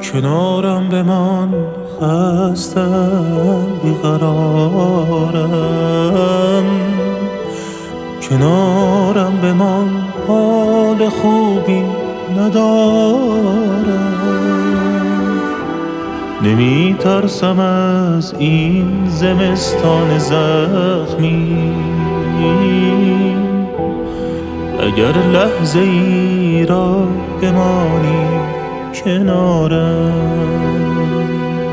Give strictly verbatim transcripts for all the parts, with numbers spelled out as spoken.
کنارم بمان، خستم بیقرارم. کنارم بمان، حال خوبی ندارم. نمی ترسم از این زمستان زخمی، اگر لحظه ای را بمانی کنارم.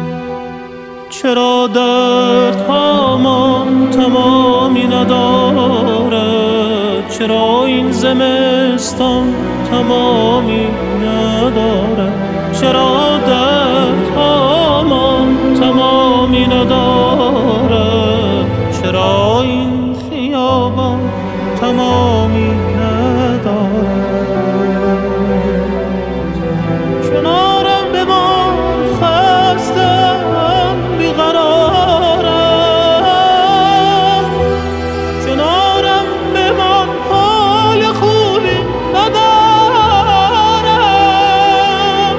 چرا دردهامان تمامی ندارد؟ چرا این زمستان تمامی ندارد؟ چرا دردهامان تمامی ندارد؟ چرا این خیابان تمامی ندارد؟ کنارم بمان، خستم بیقرارم. کنارم بمان، حال خوبی ندارم.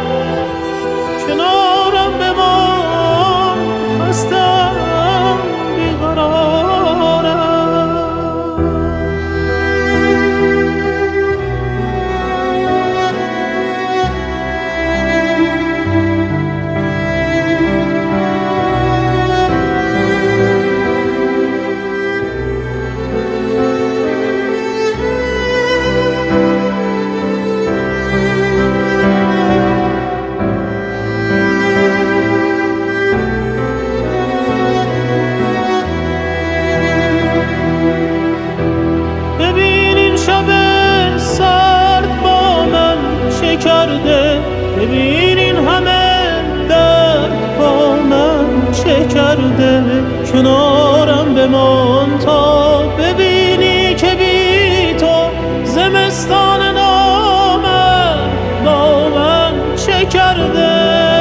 کنارم بمان، خستم بیقرارم. ببین این همه درد با من چه کرده. کنارم بمان تا ببینی که بی تو زمستان نامه با من چه کرده.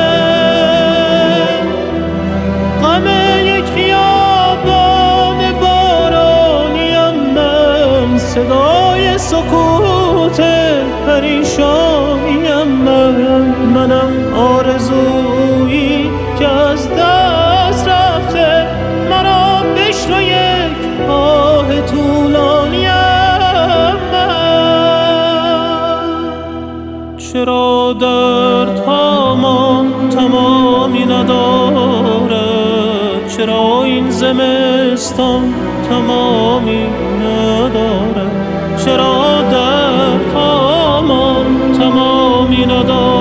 غم یک خیابان بارانیم من، صدای سکوت پریشانیم من. منم آرزویی که از دست رفته، مرا بشنو یک آه طولانیم من. چرا دردهامان تمامی ندارد؟ چرا این زمستان تمامی ندارد؟ چرا دردهامان تمامی ندارد؟